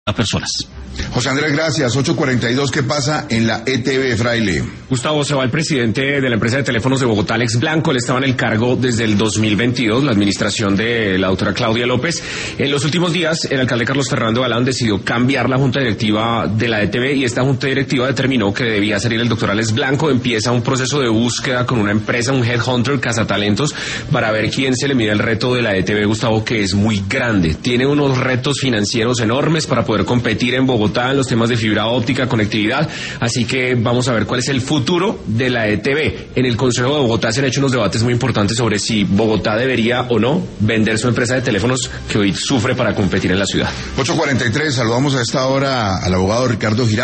a personas. José Andrés, gracias. 8:42, ¿qué pasa en la ETB, Fraile? Gustavo, se va el presidente de la empresa de teléfonos de Bogotá, Alex Blanco. Él estaba en el cargo desde el 2022, la administración de la doctora Claudia López. En los últimos días, el alcalde Carlos Fernando Galán decidió cambiar la junta directiva de la ETB y esta junta directiva determinó que debía salir el doctor Alex Blanco. Empieza un proceso de búsqueda con una empresa, un headhunter, cazatalentos, para ver quién se le mide el reto de la ETB, Gustavo, que es muy grande. Tiene unos retos financieros enormes para poder competir en Bogotá en los temas de fibra óptica, conectividad, así que vamos a ver cuál es el futuro de la ETB. En el Consejo de Bogotá se han hecho unos debates muy importantes sobre si Bogotá debería o no vender su empresa de teléfonos que hoy sufre para competir en la ciudad. 8:43, saludamos a esta hora al abogado Ricardo Giraldo.